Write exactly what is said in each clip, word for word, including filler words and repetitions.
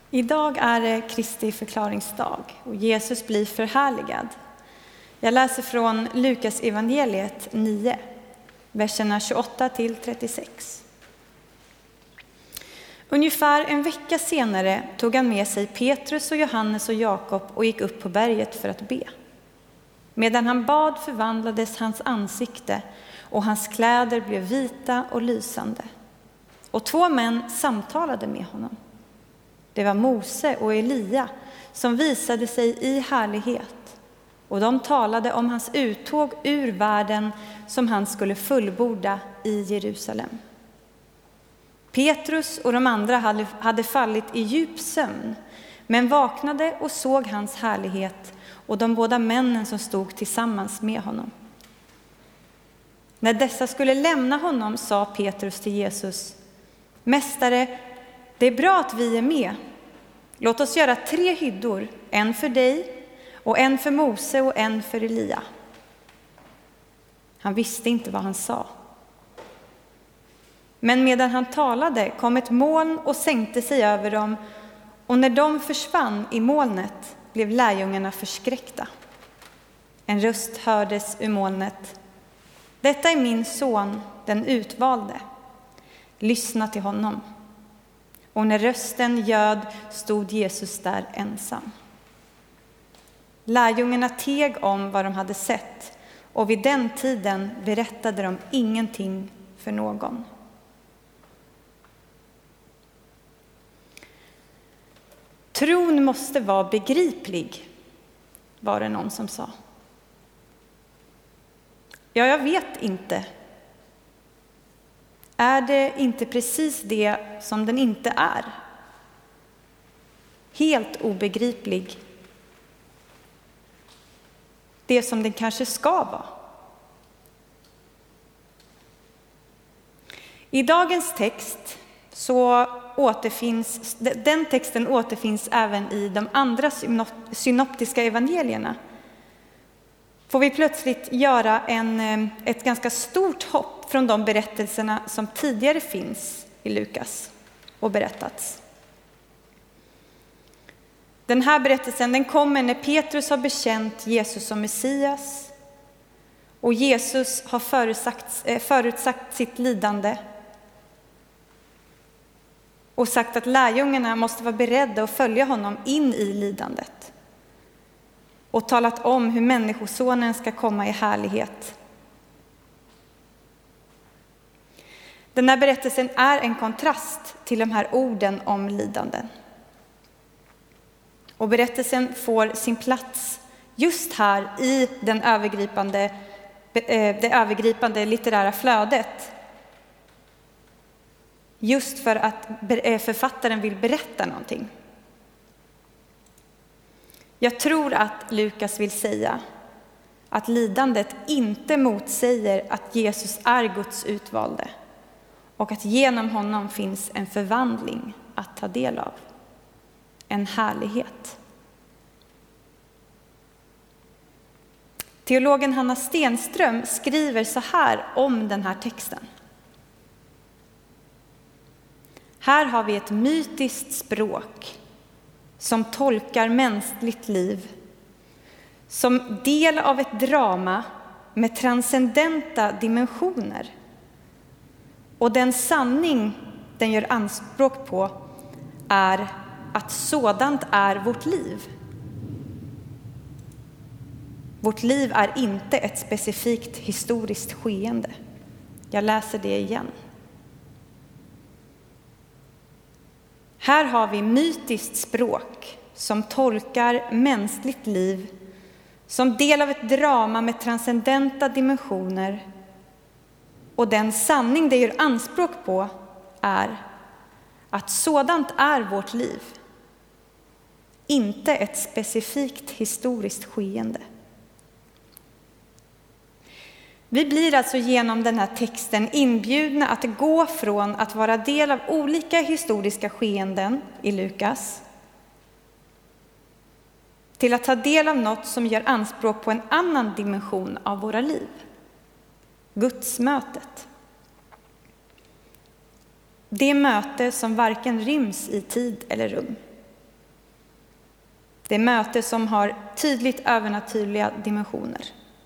Idag är det Kristi förklaringsdag och Jesus blir förhärligad. Jag läser från Lukas evangeliet nio, verserna tjugoåtta till trettiosex. Ungefär en vecka senare tog han med sig Petrus och Johannes och Jakob och gick upp på berget för att be. Medan han bad förvandlades hans ansikte och hans kläder blev vita och lysande. Och två män samtalade med honom. Det var Mose och Elia som visade sig i härlighet, och de talade om hans uttåg ur världen som han skulle fullborda i Jerusalem. Petrus och de andra hade, hade fallit i djup sömn, men vaknade och såg hans härlighet och de båda männen som stod tillsammans med honom. När dessa skulle lämna honom sa Petrus till Jesus: Mästare, det är bra att vi är med. Låt oss göra tre hyddor, en för dig och en för Mose och en för Elia. Han visste inte vad han sa. Men medan han talade kom ett moln och sänkte sig över dem, och när de försvann i molnet blev lärjungarna förskräckta. En röst hördes ur molnet: Detta är min son, den utvalde. Lyssna till honom. Och när rösten ljöd stod Jesus där ensam. Lärjungarna teg om vad de hade sett, och vid den tiden berättade de ingenting för någon. Tron måste vara begriplig, var det någon som sa. Ja, jag vet inte. Är det inte precis det som den inte är? Helt obegriplig. Det som den kanske ska vara. I dagens text så återfinns, den texten återfinns även i de andra synoptiska evangelierna. Får vi plötsligt göra en, ett ganska stort hopp från de berättelserna som tidigare finns i Lukas och berättats. Den här berättelsen den kommer när Petrus har bekänt Jesus som Messias, och Jesus har förutsagt, förutsagt sitt lidande och sagt att lärjungarna måste vara beredda att följa honom in i lidandet, och talat om hur människosonen ska komma i härlighet. Den här berättelsen är en kontrast till de här orden om lidanden. Och berättelsen får sin plats just här i den övergripande, det övergripande litterära flödet. Just för att författaren vill berätta någonting. Jag tror att Lukas vill säga att lidandet inte motsäger att Jesus är Guds utvalde, och att genom honom finns en förvandling att ta del av. En härlighet. Teologen Hanna Stenström skriver så här om den här texten. Här har vi ett mytiskt språk som tolkar mänskligt liv som del av ett drama med transcendenta dimensioner. Och den sanning den gör anspråk på är att sådant är vårt liv. Vårt liv är inte ett specifikt historiskt skeende. Jag läser det igen. Här har vi mytiskt språk som tolkar mänskligt liv som del av ett drama med transcendenta dimensioner, och den sanning det gör anspråk på är att sådant är vårt liv, inte ett specifikt historiskt skeende. Vi blir alltså genom den här texten inbjudna att gå från att vara del av olika historiska skeenden i Lukas till att ta del av något som gör anspråk på en annan dimension av våra liv. Gudsmötet. Det möte som varken ryms i tid eller rum. Det är möte som har tydligt övernaturliga dimensioner.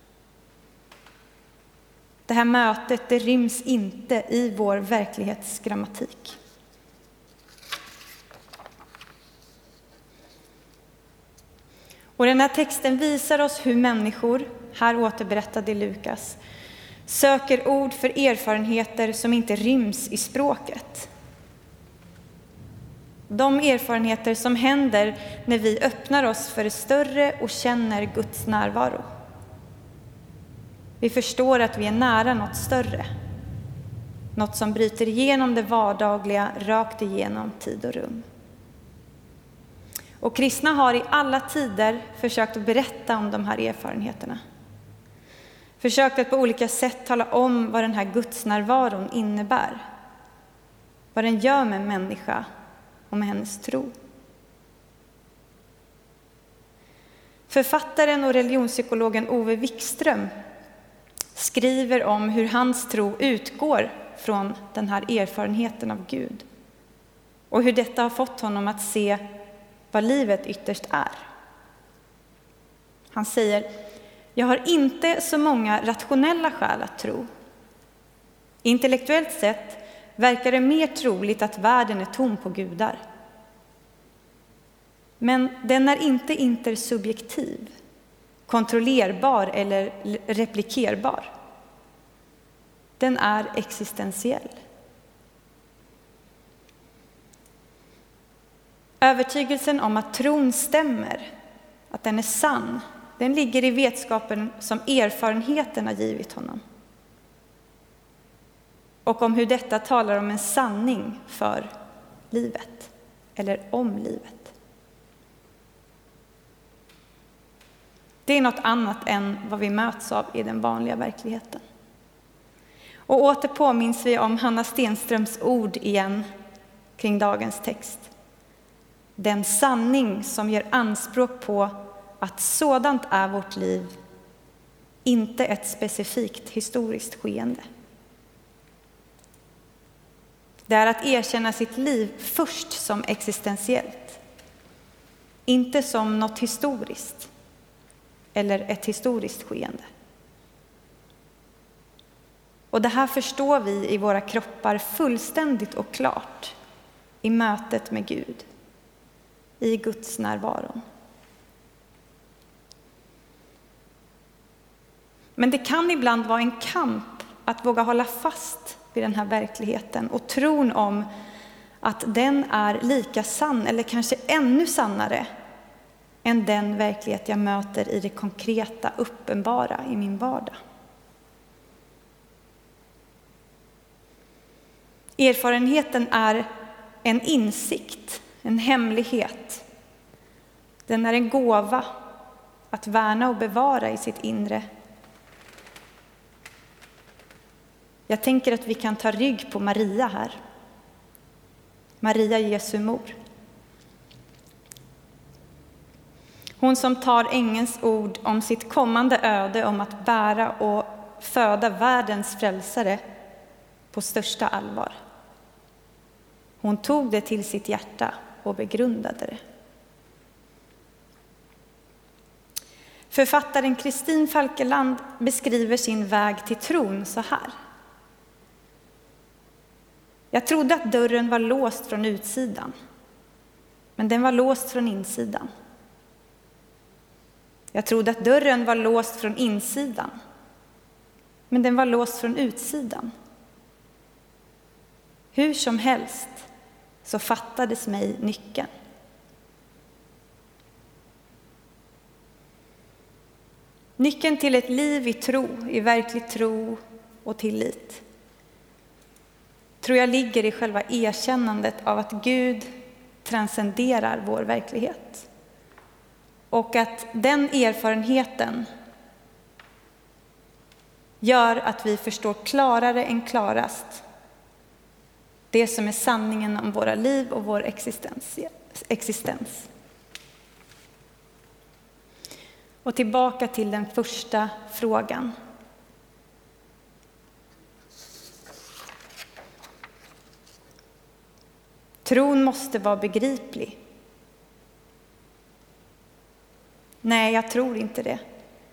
Det här mötet, det ryms inte i vår verklighetsgrammatik. Och den här texten visar oss hur människor, här återberättade i Lukas, söker ord för erfarenheter som inte ryms i språket. De erfarenheter som händer när vi öppnar oss för det större och känner Guds närvaro. Vi förstår att vi är nära något större. Något som bryter igenom det vardagliga, rakt igenom tid och rum. Och kristna har i alla tider försökt att berätta om de här erfarenheterna. Försökt att på olika sätt tala om vad den här Guds närvaron innebär. Vad den gör med en människa och med hennes tro. Författaren och religionspsykologen Ove Wikström skriver om hur hans tro utgår från den här erfarenheten av Gud. Och hur detta har fått honom att se vad livet ytterst är. Han säger: jag har inte så många rationella skäl att tro. Intellektuellt sett verkar det mer troligt att världen är tom på gudar. Men den är inte intersubjektiv, kontrollerbar eller replikerbar. Den är existentiell. Övertygelsen om att tron stämmer, att den är sann, den ligger i vetskapen som erfarenheten har givit honom. Och om hur detta talar om en sanning för livet, eller om livet. Det är något annat än vad vi möts av i den vanliga verkligheten. Och åter påminns vi om Hanna Stenströms ord igen kring dagens text. Den sanning som gör anspråk på att sådant är vårt liv, inte ett specifikt historiskt skeende. Det är att erkänna sitt liv först som existentiellt, inte som något historiskt eller ett historiskt skeende. Och det här förstår vi i våra kroppar fullständigt och klart i mötet med Gud, i Guds närvaro. Men det kan ibland vara en kamp att våga hålla fast vid den här verkligheten och tron om att den är lika sann eller kanske ännu sannare än den verklighet jag möter i det konkreta, uppenbara i min vardag. Erfarenheten är en insikt, en hemlighet. Den är en gåva att värna och bevara i sitt inre. Jag tänker att vi kan ta rygg på Maria här. Maria, Jesu mor. Hon som tar ängelns ord om sitt kommande öde om att bära och föda världens frälsare på största allvar. Hon tog det till sitt hjärta och begrundade det. Författaren Kristin Falkeland beskriver sin väg till tron så här. Jag trodde att dörren var låst från utsidan, men den var låst från insidan. Jag trodde att dörren var låst från insidan, men den var låst från utsidan. Hur som helst så fattades mig nyckeln. Nyckeln till ett liv i tro, i verklig tro och tillit, tror jag ligger i själva erkännandet av att Gud transcenderar vår verklighet. Och att den erfarenheten gör att vi förstår klarare än klarast det som är sanningen om våra liv och vår existens. Och tillbaka till den första frågan. Tron måste vara begriplig. Nej, jag tror inte det.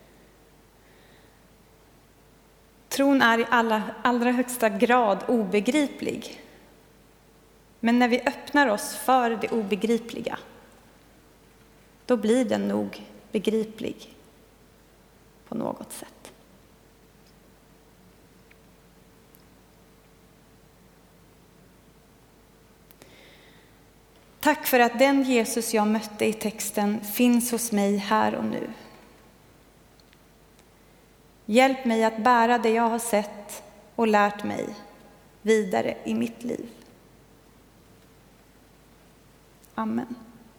Tron är i alla, allra högsta grad obegriplig. Men när vi öppnar oss för det obegripliga, då blir den nog begriplig på något sätt. Tack för att den Jesus jag mötte i texten finns hos mig här och nu. Hjälp mig att bära det jag har sett och lärt mig vidare i mitt liv. Amen.